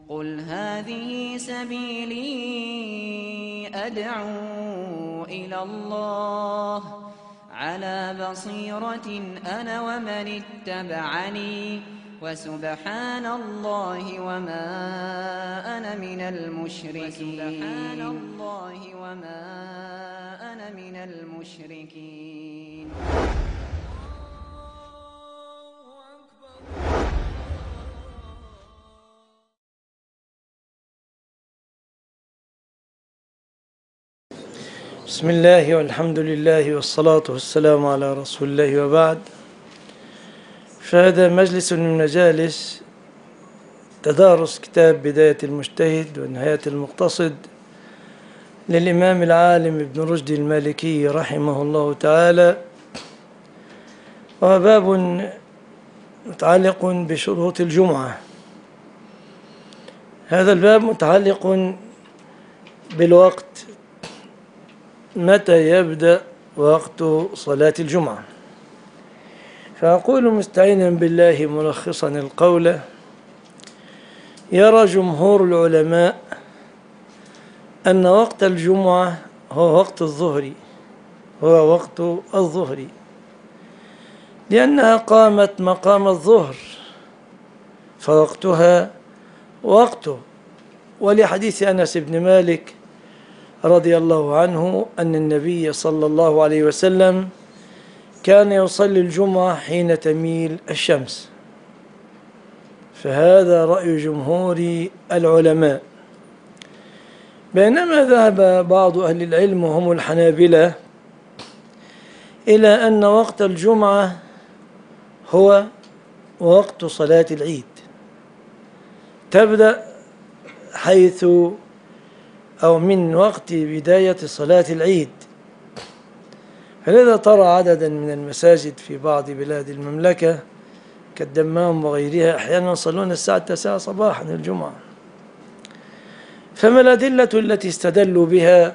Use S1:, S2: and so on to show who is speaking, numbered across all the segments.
S1: قل هذه سبيلي أدعو إلى الله على بصيرة أنا ومن اتبعني وسبحان الله وما أنا من المشركين.
S2: بسم الله والحمد لله والصلاة والسلام على رسول الله وبعد. فهذا مجلس من مجالس تدارس كتاب بداية المجتهد ونهاية المقتصد للإمام العالم ابن رشد المالكي رحمه الله تعالى، وباب متعلق بشروط الجمعة. هذا الباب متعلق بالوقت، متى يبدأ وقت صلاة الجمعة. فأقول مستعينا بالله ملخصا القول: يرى جمهور العلماء أن وقت الجمعة هو وقت الظهر، لأنها قامت مقام الظهر فوقتها وقته، ولحديث أنس بن مالك رضي الله عنه أن النبي صلى الله عليه وسلم كان يصلي الجمعة حين تميل الشمس. فهذا رأي جمهور العلماء، بينما ذهب بعض أهل العلم وهم الحنابلة إلى أن وقت الجمعة هو وقت صلاة العيد، تبدأ حيث أو من وقت بداية صلاة العيد. فلذا ترى عددا من المساجد في بعض بلاد المملكة كالدمام وغيرها أحيانا يصلون الساعة 9 صباحا الجمعة. فما الأدلة التي استدلوا بها؟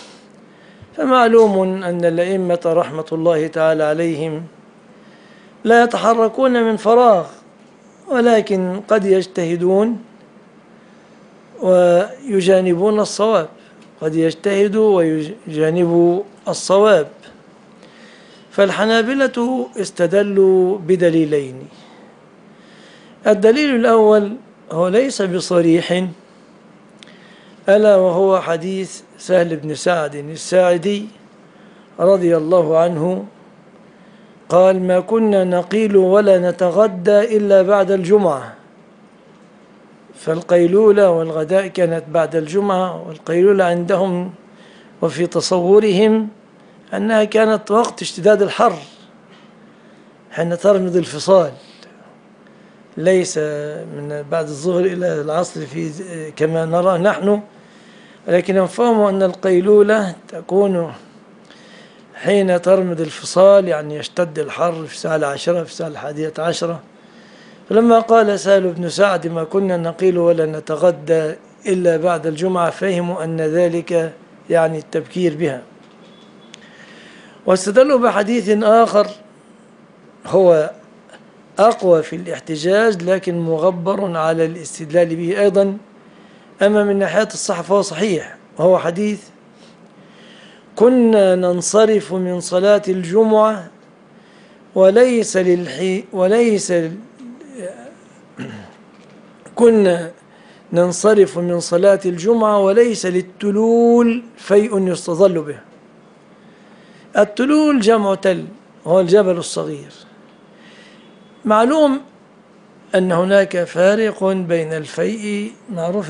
S2: فمعلوم أن الأئمة رحمة الله تعالى عليهم لا يتحركون من فراغ، ولكن قد يجتهدون ويجانبون الصواب، قد يجتهدوا ويجانبوا الصواب. فالحنابلة استدلوا بدليلين: الدليل الأول هو ليس بصريح، ألا وهو حديث سهل بن سعد الساعدي رضي الله عنه قال: ما كنا نقيل ولا نتغدى إلا بعد الجمعة. فالقيلولة والغداء كانت بعد الجمعة، والقيلولة عندهم وفي تصورهم أنها كانت وقت اشتداد الحر حين ترمض الفصال، ليس من بعد الظهر إلى العصر كما نرى نحن، ولكن نفهم أن القيلولة تكون حين ترمض الفصال، يعني يشتد الحر في الساعة 10 في الساعة 11. فلما قال سهل بن سعد: ما كنا نقيل ولا نتغدى إلا بعد الجمعة، فهموا أن ذلك يعني التبكير بها. واستدلوا بحديث آخر هو أقوى في الاحتجاج لكن مغبر على الاستدلال به أيضا، أما من ناحية الصحة فهو صحيح، وهو حديث: كنا ننصرف من صلاة الجمعة كنا ننصرف من صلاة الجمعة وليس للتلول فيء يستظل به. التلول جمع تل، هو الجبل الصغير. معلوم أن هناك فارق بين الفيء، معروف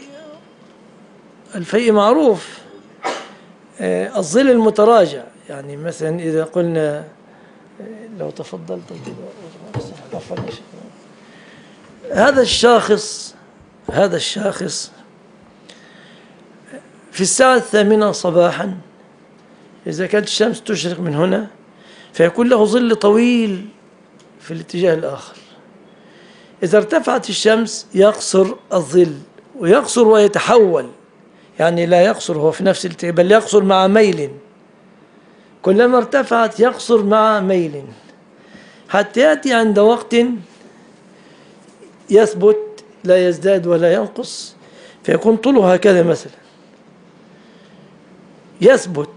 S2: الفيء معروف، الظل المتراجع. يعني مثلا إذا قلنا، لو تفضلت هذا الشاخص في الساعة 8 صباحا إذا كانت الشمس تشرق من هنا فيكون له ظل طويل في الاتجاه الآخر. إذا ارتفعت الشمس يقصر الظل، ويقصر ويتحول، يعني لا يقصر هو في نفس الاتجاه بل يقصر مع ميل، كلما ارتفعت يقصر مع ميل، حتى يأتي عند وقت يثبت لا يزداد ولا ينقص، فيكون طوله هكذا مثلا يثبت.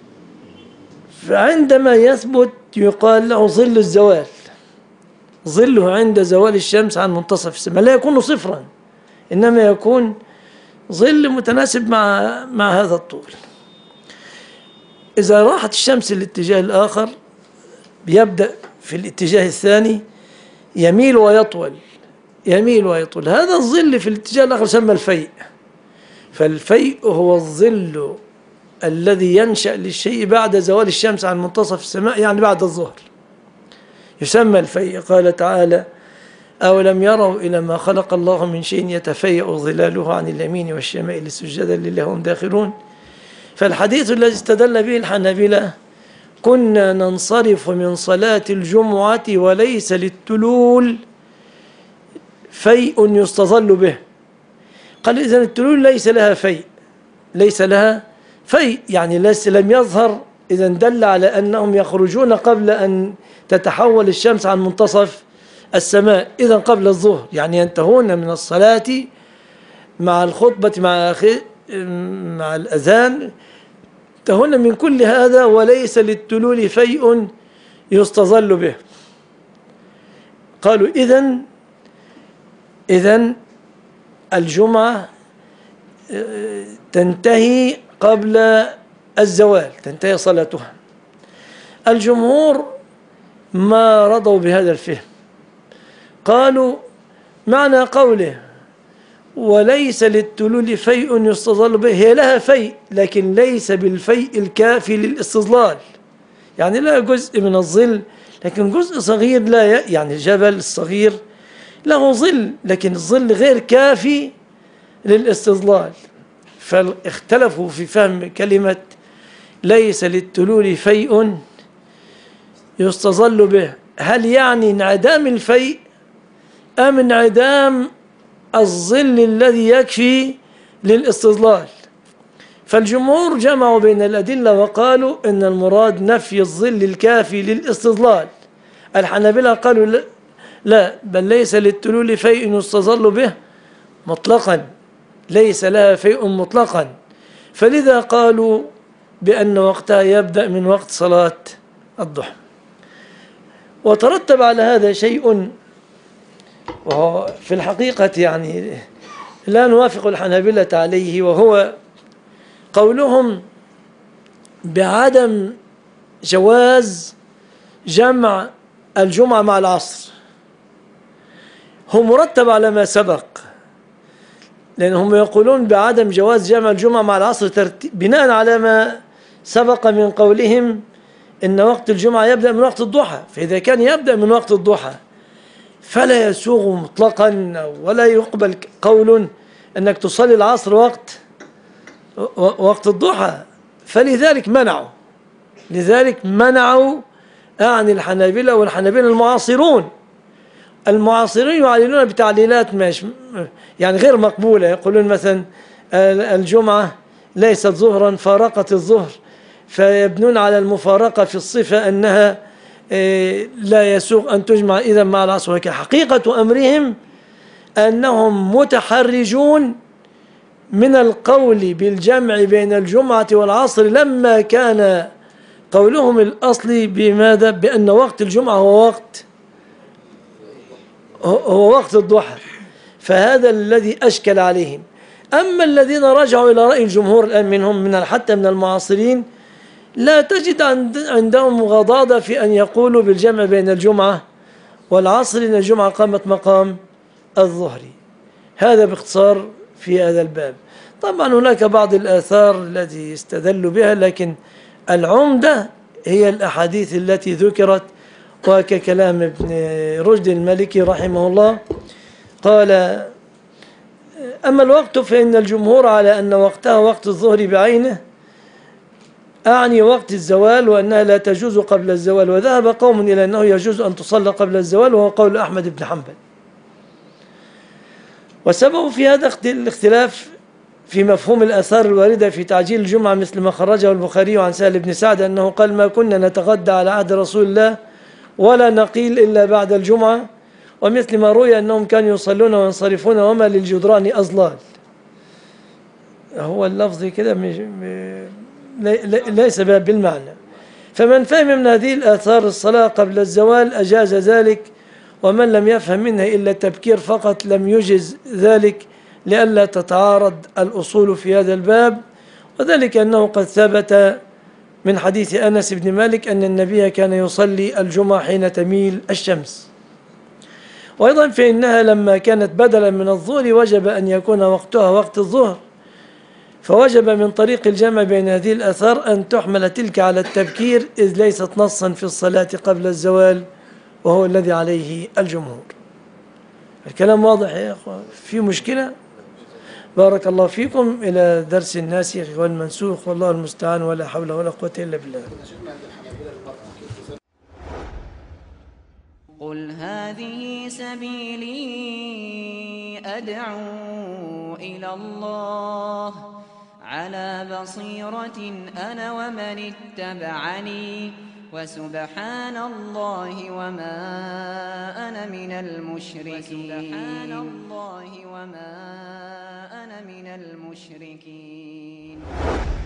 S2: فعندما يثبت يقال له ظل الزوال، ظله عند زوال الشمس عن منتصف السماء، لا يكون صفرا إنما يكون ظل متناسب مع هذا الطول. إذا راحت الشمس الاتجاه الآخر بيبدأ في الاتجاه الثاني يميل ويطول، يميل ويطول. هذا الظل في الاتجاه الآخر يسمى الفيء. فالفيء هو الظل الذي ينشأ للشيء بعد زوال الشمس عن منتصف السماء، يعني بعد الظهر، يسمى الفيء. قال تعالى: أولم يروا إلى ما خلق الله من شيء يتفيأ ظلاله عن اليمين والشمائل سجدا لله وهم داخلون. فالحديث الذي استدل به الحنابلة: كنا ننصرف من صلاة الجمعة وليس للتلول فيء يستظل به. قال إذن التلول ليس لها فيء، ليس لها فيء، يعني لم يظهر، إذن دل على أنهم يخرجون قبل أن تتحول الشمس عن منتصف السماء، إذن قبل الظهر، يعني ينتهون من الصلاة مع الخطبة مع الأذان، ينتهون من كل هذا وليس للتلول فيء يستظل به. قالوا إذن الجمعة تنتهي قبل الزوال، تنتهي صلاتها. الجمهور ما رضوا بهذا الفهم، قالوا معنى قوله وليس للتلول فيء يستظل به، هي لها فيء لكن ليس بالفيء الكافي للاستظلال، يعني لها جزء من الظل لكن جزء صغير، لا يعني الجبل الصغير له ظل لكن الظل غير كافي للاستظلال. فاختلفوا في فهم كلمة ليس للتلول فيء يستظل به، هل يعني انعدام الفيء أم انعدام الظل الذي يكفي للاستظلال؟ فالجمهور جمعوا بين الأدلة وقالوا إن المراد نفي الظل الكافي للاستظلال. الحنابلة قالوا لا، بل ليس للتلول فيء يستظل به مطلقا، ليس لها فيء مطلقا، فلذا قالوا بأن وقتها يبدأ من وقت صلاة الضحى. وترتب على هذا شيء وهو في الحقيقة يعني لا نوافق الحنابلة عليه، وهو قولهم بعدم جواز جمع الجمعة مع العصر. هو مرتب على ما سبق، لأنهم يقولون بعدم جواز جمع الجمعة مع العصر بناء على ما سبق من قولهم إن وقت الجمعة يبدأ من وقت الضحى، فإذا كان يبدأ من وقت الضحى فلا يسوغ مطلقا ولا يقبل قول أنك تصلي العصر وقت الضحى. فلذلك منعوا عن الحنابلة، والحنابلة المعاصرين يعلنون بتعليلات ماشي يعني غير مقبولة، يقولون مثلا الجمعة ليست ظهرا، فارقت الظهر، فيبنون على المفارقة في الصفة أنها لا يسوغ أن تجمع إذا مع العصر. حقيقة أمرهم أنهم متحرجون من القول بالجمع بين الجمعة والعصر لما كان قولهم الأصلي بماذا؟ بأن وقت الجمعة هو وقت الضحى، فهذا الذي أشكل عليهم. أما الذين رجعوا إلى رأي الجمهور الآن منهم حتى من المعاصرين لا تجد عندهم غضاضة في أن يقولوا بالجمع بين الجمعة والعصر، إن الجمعة قامت مقام الظهر. هذا باختصار في هذا الباب. طبعا هناك بعض الآثار التي استدلوا بها، لكن العمدة هي الأحاديث التي ذكرت، وككلام ابن رشد المالكي رحمه الله قال: أما الوقت فإن الجمهور على أن وقتها وقت الظهر بعينه، أعني وقت الزوال، وأنها لا تجوز قبل الزوال. وذهب قوم إلى أنه يجوز أن تصلى قبل الزوال، وهو قول أحمد بن حنبل. وسبب في هذا الاختلاف في مفهوم الآثار الواردة في تعجيل الجمعة، مثل ما خرجه البخاري عن سهل بن سعد أنه قال: ما كنا نتغدى على عهد رسول الله ولا نقيل إلا بعد الجمعة، ومثل ما روي أنهم كانوا يصلون وينصرفون وما للجدران أظلال. هو اللفظ كده ليس بالمعنى. فمن فهم من هذه الآثار الصلاة قبل الزوال أجاز ذلك، ومن لم يفهم منها إلا التبكير فقط لم يجز ذلك، لئلا تتعارض الأصول في هذا الباب. وذلك أنه قد ثبت من حديث أنس بن مالك أن النبي كان يصلي الجمعة حين تميل الشمس. وأيضا فإنها لما كانت بدلا من الظهر وجب أن يكون وقتها وقت الظهر، فوجب من طريق الجمع بين هذه الآثار أن تحمل تلك على التبكير، إذ ليست نصا في الصلاة قبل الزوال، وهو الذي عليه الجمهور. الكلام واضح يا أخوة؟ في مشكلة؟ بارك الله فيكم. إلى درس الناسخ والمنسوخ، والله المستعان، ولا حول ولا قوة إلا بالله.
S1: قل هذه سبيلي أدعو إلى الله على بصيرة أنا ومن اتبعني وسبحان الله وما أنا من المشركين.